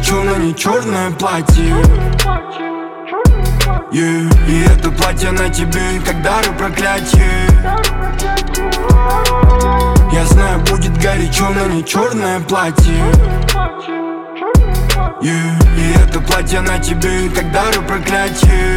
горячо, но не черное платье. И это платье на тебе, как дар и проклятие. Я знаю, будет горячо, но не черное платье. И это платье на тебе, как дар и проклятие.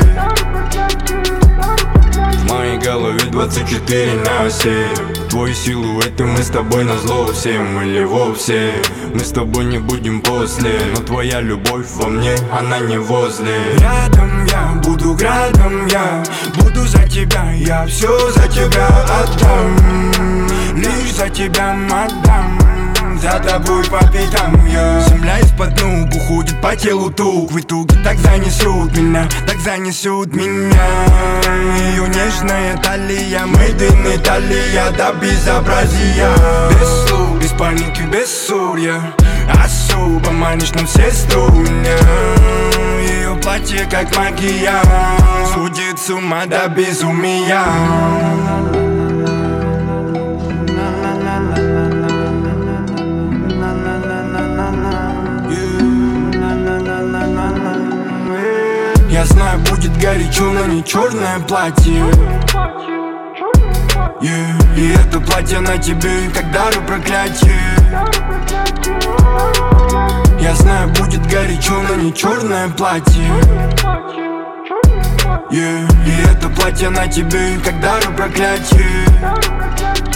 В моей голове 24/7. Твой силуэт и мы с тобой назло всем. Или вовсе мы с тобой не будем после. Но твоя любовь во мне, она не возле. Рядом я, буду градом я. Буду за тебя, я все за тебя отдам. Лишь за тебя отдам. За тобой по пятам я. Земля из-под ног уходит по телу тук. В итоге так занесут меня, так занесут меня. Ее нежная талия, made in Italia до безобразия. Без слов, без паники, без ссор я особо манишь на все струны. Ее платье как магия, сводит с ума до безумия. Я знаю, будет горячо, но не черное платье. И это платье на тебе, как дар и проклятие. Я знаю, будет горячо, но не черное платье. И это платье на тебе, как дар и проклятие.